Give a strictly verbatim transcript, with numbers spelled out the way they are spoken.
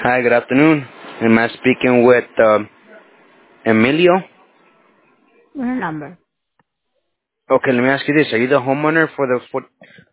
Hi, good afternoon. Am I speaking with um, Emilio? What's her number? Okay, let me ask you this. Are you the homeowner for the foot,